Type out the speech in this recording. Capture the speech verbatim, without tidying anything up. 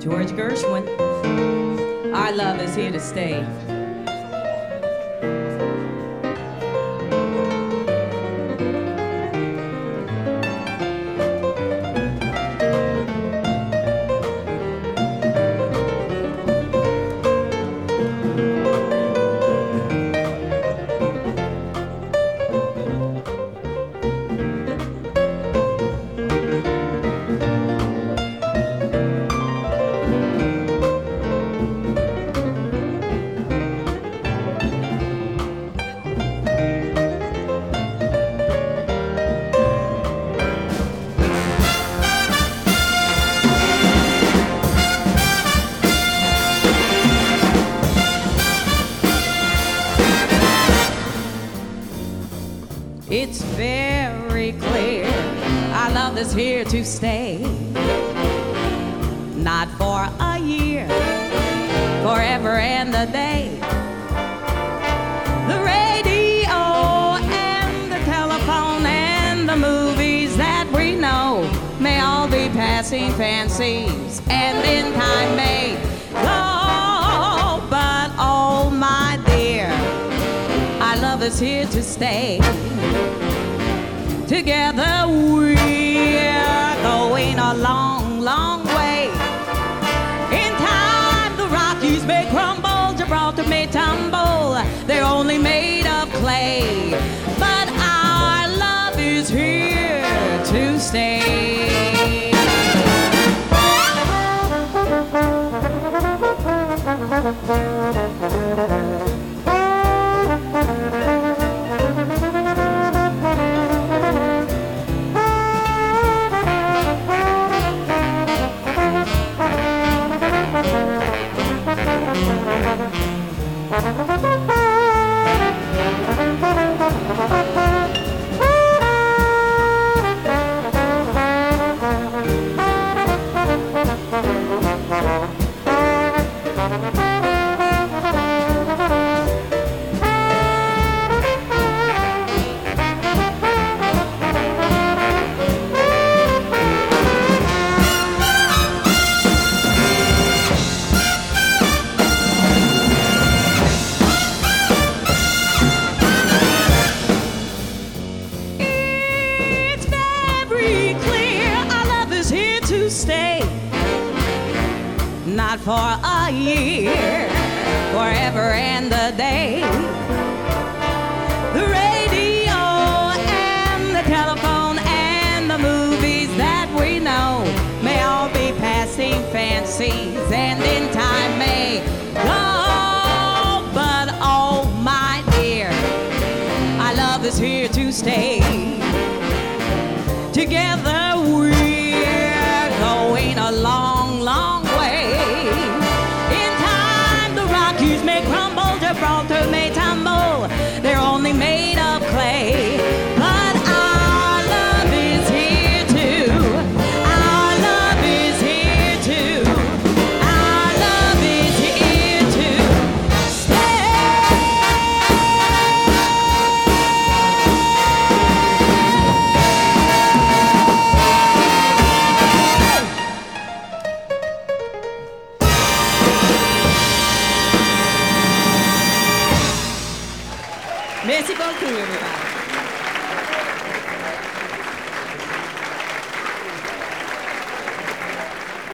George Gershwin. Our love is here to stay. It's very clear our love is here to stay. Not for a year, forever and a day. The radio and the telephone and the movies that we know may all be passing fancies and in time may go. But oh my dear, our love is here to stay. Together we're going a long, long way. In time the Rockies may crumble, Gibraltar may tumble, they're only made of clay. But our love is here to stay. Stay, not for a year, forever and a day.